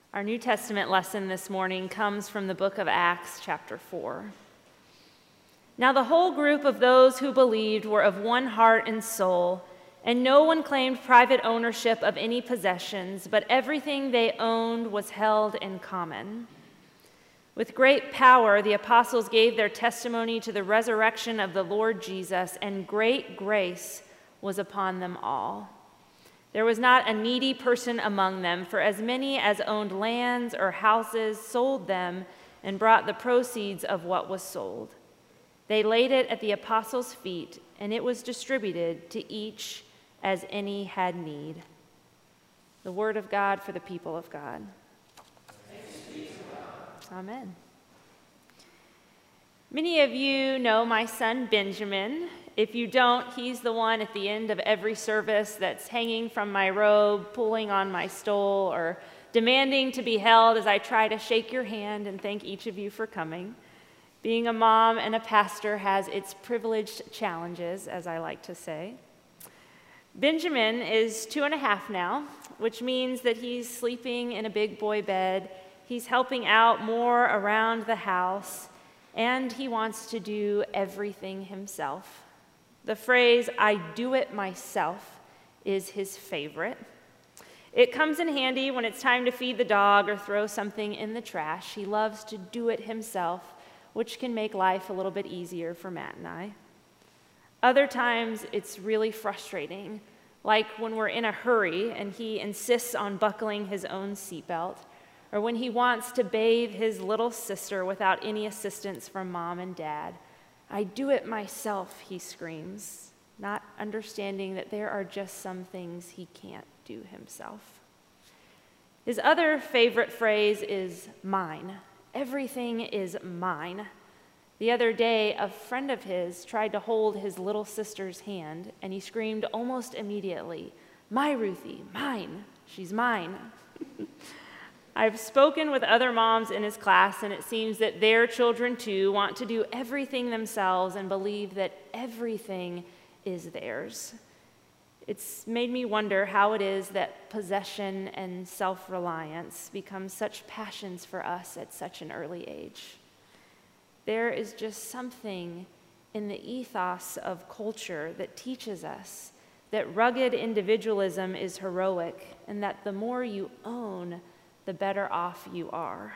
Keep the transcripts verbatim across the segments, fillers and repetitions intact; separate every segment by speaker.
Speaker 1: Our New Testament lesson this morning comes from the book of Acts, chapter four. Now the whole group of those who believed were of one heart and soul, and no one claimed private ownership of any possessions, but everything they owned was held in common. With great power, the apostles gave their testimony to the resurrection of the Lord Jesus, and great grace was upon them all. There was not a needy person among them, for as many as owned lands or houses sold them and brought the proceeds of what was sold. They laid it at the apostles' feet, and it was distributed to each as any had need. The word of God for the people of God.
Speaker 2: Thanks be to God.
Speaker 1: Amen. Many of you know my son Benjamin. If you don't, he's the one at the end of every service that's hanging from my robe, pulling on my stole, or demanding to be held as I try to shake your hand and thank each of you for coming. Being a mom and a pastor has its privileged challenges, as I like to say. Benjamin is two and a half now, which means that he's sleeping in a big boy bed. He's helping out more around the house, and he wants to do everything himself. The phrase, "I do it myself," is his favorite. It comes in handy when it's time to feed the dog or throw something in the trash. He loves to do it himself, which can make life a little bit easier for Matt and I. Other times, it's really frustrating, like when we're in a hurry and he insists on buckling his own seatbelt, or when he wants to bathe his little sister without any assistance from mom and dad. "I do it myself," he screams, not understanding that there are just some things he can't do himself. His other favorite phrase is mine. Everything is mine. The other day, a friend of his tried to hold his little sister's hand, and he screamed almost immediately, "My Ruthie, mine, she's mine." I've spoken with other moms in his class, and it seems that their children, too, want to do everything themselves and believe that everything is theirs. It's made me wonder how it is that possession and self-reliance become such passions for us at such an early age. There is just something in the ethos of culture that teaches us that rugged individualism is heroic, and that the more you own, the better off you are.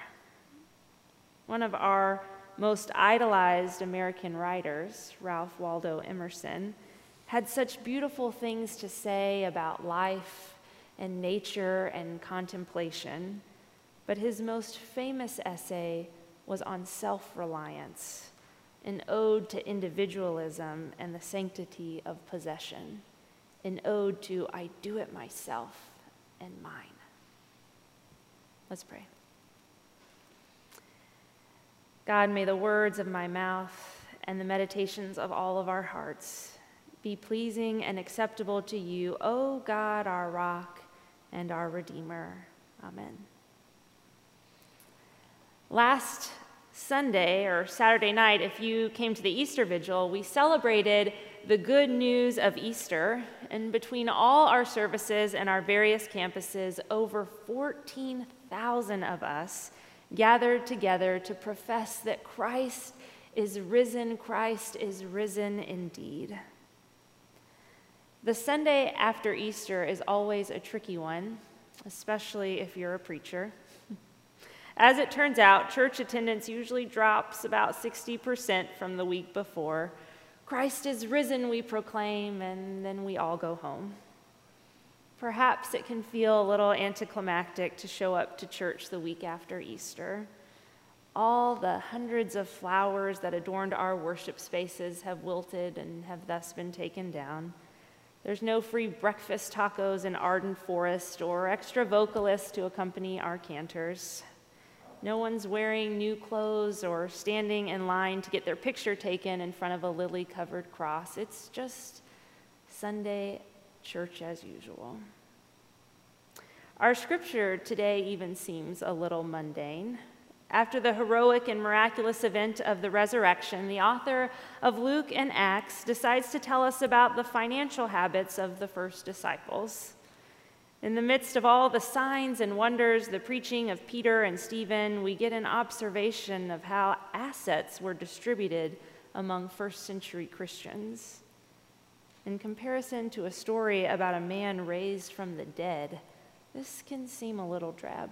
Speaker 1: One of our most idolized American writers, Ralph Waldo Emerson, had such beautiful things to say about life and nature and contemplation, but his most famous essay was on self-reliance, an ode to individualism and the sanctity of possession, an ode to "I do it myself" and mine. Let's pray. God, may the words of my mouth and the meditations of all of our hearts be pleasing and acceptable to you, O God, our rock and our Redeemer. Amen. Last Sunday or Saturday night, if you came to the Easter Vigil, we celebrated the good news of Easter, and between all our services and our various campuses, over fourteen thousand of us gathered together to profess that Christ is risen, Christ is risen indeed. The Sunday after Easter is always a tricky one, especially if you're a preacher. As it turns out, church attendance usually drops about sixty percent from the week before. Christ is risen, we proclaim, and then we all go home. Perhaps it can feel a little anticlimactic to show up to church the week after Easter. All the hundreds of flowers that adorned our worship spaces have wilted and have thus been taken down. There's no free breakfast tacos in Arden Forest or extra vocalists to accompany our cantors. No one's wearing new clothes or standing in line to get their picture taken in front of a lily-covered cross. It's just Sunday church as usual. Our scripture today even seems a little mundane. After the heroic and miraculous event of the resurrection, the author of Luke and Acts decides to tell us about the financial habits of the first disciples. In the midst of all the signs and wonders, the preaching of Peter and Stephen, we get an observation of how assets were distributed among first century Christians. In comparison to a story about a man raised from the dead, this can seem a little drab.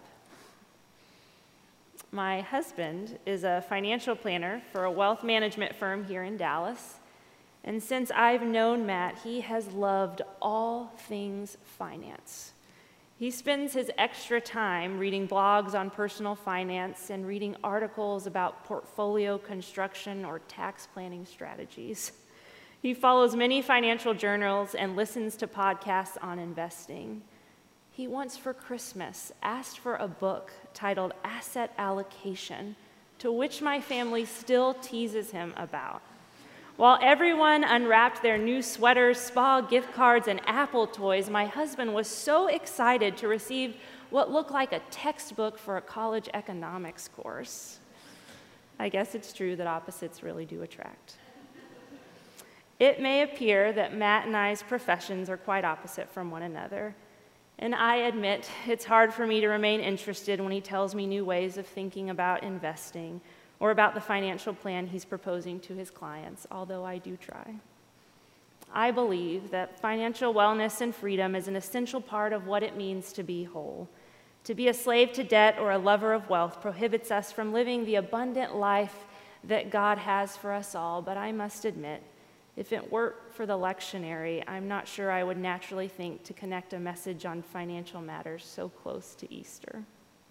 Speaker 1: My husband is a financial planner for a wealth management firm here in Dallas, and since I've known Matt, he has loved all things finance. He spends his extra time reading blogs on personal finance and reading articles about portfolio construction or tax planning strategies. He follows many financial journals and listens to podcasts on investing. He once for Christmas asked for a book titled Asset Allocation, to which my family still teases him about. While everyone unwrapped their new sweaters, spa gift cards, and Apple toys, my husband was so excited to receive what looked like a textbook for a college economics course. I guess it's true that opposites really do attract. It may appear that Matt and I's professions are quite opposite from one another, and I admit it's hard for me to remain interested when he tells me new ways of thinking about investing or about the financial plan he's proposing to his clients, although I do try. I believe that financial wellness and freedom is an essential part of what it means to be whole. To be a slave to debt or a lover of wealth prohibits us from living the abundant life that God has for us all, but I must admit, if it weren't for the lectionary, I'm not sure I would naturally think to connect a message on financial matters so close to Easter.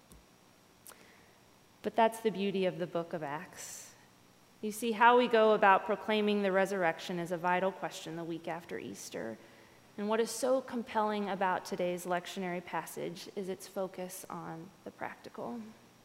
Speaker 1: But that's the beauty of the book of Acts. You see, how we go about proclaiming the resurrection is a vital question the week after Easter. And what is so compelling about today's lectionary passage is its focus on the practical.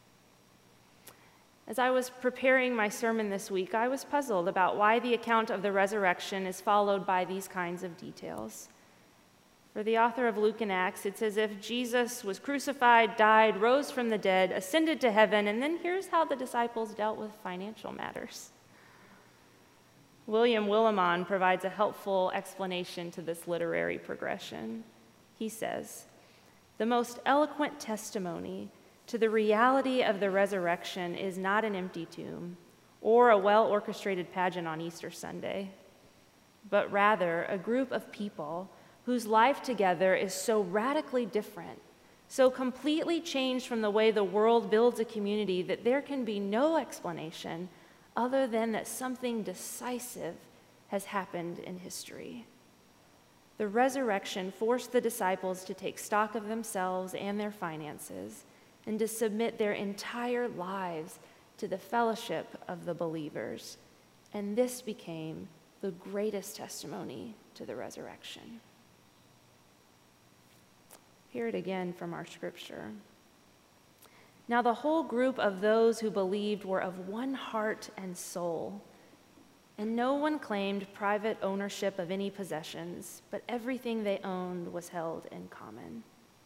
Speaker 1: As I was preparing my sermon this week, I was puzzled about why the account of the resurrection is followed by these kinds of details. For the author of Luke and Acts, it's as if Jesus was crucified, died, rose from the dead, ascended to heaven, and then here's how the disciples dealt with financial matters. William Willimon provides a helpful explanation to this literary progression. He says, "The most eloquent testimony to the reality of the resurrection is not an empty tomb or a well-orchestrated pageant on Easter Sunday, but rather a group of people whose life together is so radically different, so completely changed from the way the world builds a community that there can be no explanation other than that something decisive has happened in history. The resurrection forced the disciples to take stock of themselves and their finances and to submit their entire lives to the fellowship of the believers. And this became the greatest testimony to the resurrection." Hear it again from our scripture. "Now the whole group of those who believed were of one heart and soul, and no one claimed private ownership of any possessions, but everything they owned was held in common."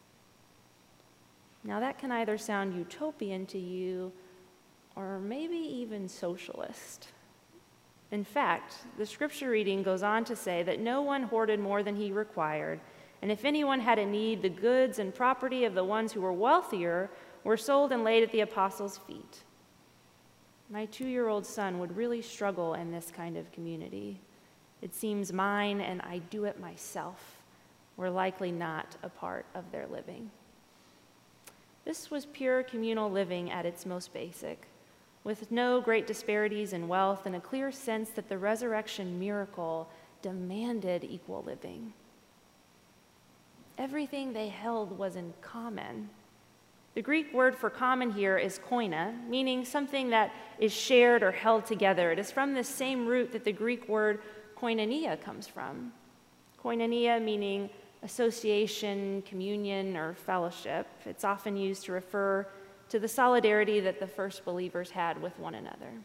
Speaker 1: Now that can either sound utopian to you or maybe even socialist. In fact, the scripture reading goes on to say that no one hoarded more than he required, and if anyone had a need, the goods and property of the ones who were wealthier were sold and laid at the apostles' feet. My two-year-old son would really struggle in this kind of community. It seems mine and I do it myself were likely not a part of their living. This was pure communal living at its most basic, with no great disparities in wealth and a clear sense that the resurrection miracle demanded equal living. Everything they held was in common. The Greek word for common here is koina, meaning something that is shared or held together. It is from the same root that the Greek word koinonia comes from. Koinonia meaning association, communion, or fellowship. It's often used to refer to the solidarity that the first believers had with one another.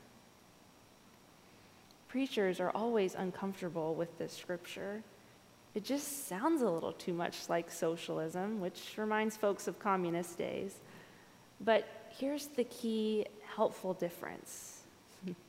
Speaker 1: Preachers are always uncomfortable with this scripture. It just sounds a little too much like socialism, which reminds folks of communist days. But here's the key helpful difference.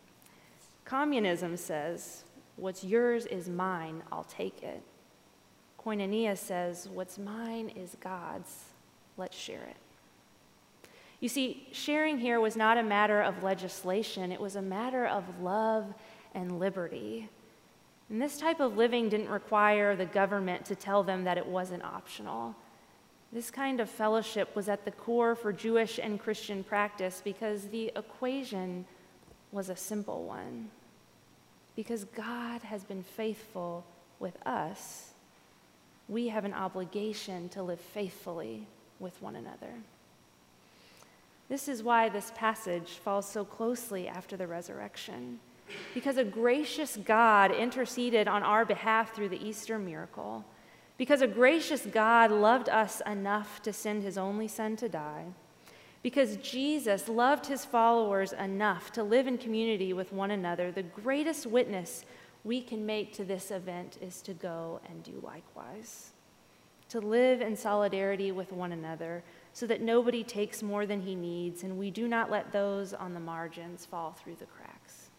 Speaker 1: Communism says, what's yours is mine, I'll take it. Koinonia says, what's mine is God's. Let's share it. You see, sharing here was not a matter of legislation. It was a matter of love and liberty. And this type of living didn't require the government to tell them that it wasn't optional. This kind of fellowship was at the core for Jewish and Christian practice because the equation was a simple one. Because God has been faithful with us, we have an obligation to live faithfully with one another. This is why this passage falls so closely after the resurrection, because a gracious God interceded on our behalf through the Easter miracle, because a gracious God loved us enough to send his only Son to die, because Jesus loved his followers enough to live in community with one another. The greatest witness we can make to this event is to go and do likewise, to live in solidarity with one another so that nobody takes more than he needs and we do not let those on the margins fall through the cracks.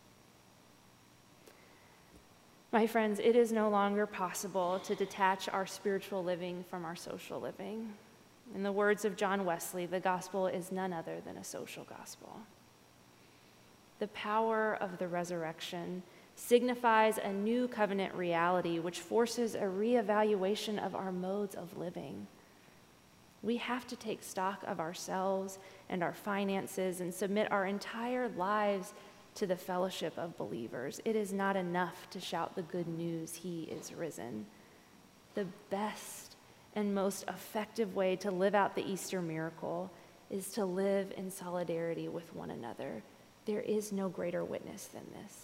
Speaker 1: My friends, it is no longer possible to detach our spiritual living from our social living. In the words of John Wesley, the gospel is none other than a social gospel. The power of the resurrection signifies a new covenant reality which forces a reevaluation of our modes of living. We have to take stock of ourselves and our finances and submit our entire lives to the fellowship of believers. It is not enough to shout the good news, he is risen. The best and most effective way to live out the Easter miracle is to live in solidarity with one another. There is no greater witness than this.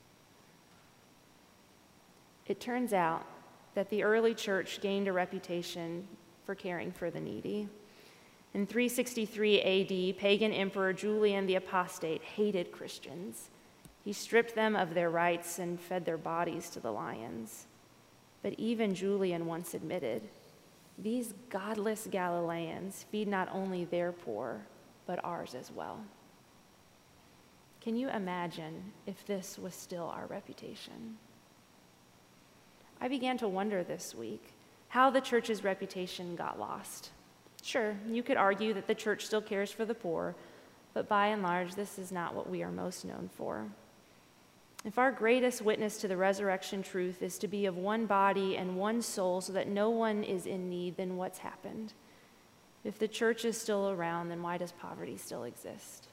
Speaker 1: It turns out that the early church gained a reputation for caring for the needy. In three sixty-three A D, pagan emperor Julian the Apostate hated Christians. He stripped them of their rights and fed their bodies to the lions. But even Julian once admitted, these godless Galileans feed not only their poor, but ours as well. Can you imagine if this was still our reputation? I began to wonder this week how the church's reputation got lost. Sure, you could argue that the church still cares for the poor, but by and large, this is not what we are most known for. If our greatest witness to the resurrection truth is to be of one body and one soul so that no one is in need, then what's happened? If the church is still around, then why does poverty still exist?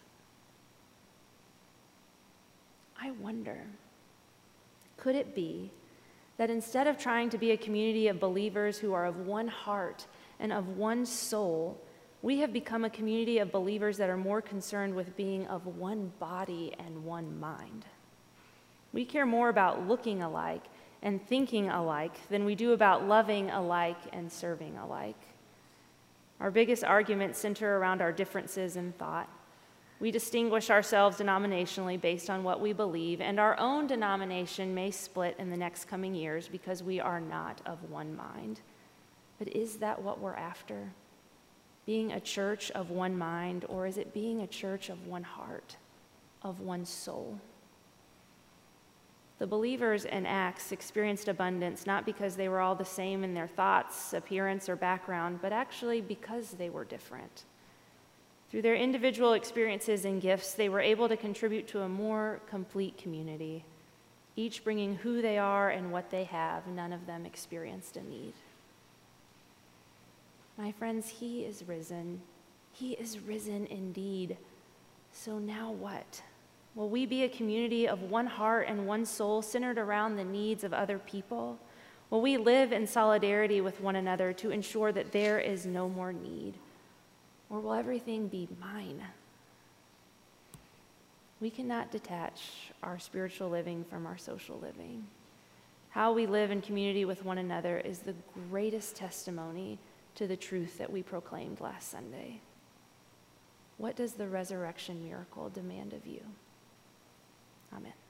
Speaker 1: I wonder, could it be that instead of trying to be a community of believers who are of one heart and of one soul, we have become a community of believers that are more concerned with being of one body and one mind? We care more about looking alike and thinking alike than we do about loving alike and serving alike. Our biggest arguments center around our differences in thought. We distinguish ourselves denominationally based on what we believe, and our own denomination may split in the next coming years because we are not of one mind. But is that what we're after? Being a church of one mind, or is it being a church of one heart, of one soul? The believers in Acts experienced abundance not because they were all the same in their thoughts, appearance, or background, but actually because they were different. Through their individual experiences and gifts, they were able to contribute to a more complete community, each bringing who they are and what they have. None of them experienced a need. My friends, he is risen. He is risen indeed. So now what? Will we be a community of one heart and one soul centered around the needs of other people? Will we live in solidarity with one another to ensure that there is no more need? Or will everything be mine? We cannot detach our spiritual living from our social living. How we live in community with one another is the greatest testimony to the truth that we proclaimed last Sunday. What does the resurrection miracle demand of you? Amen.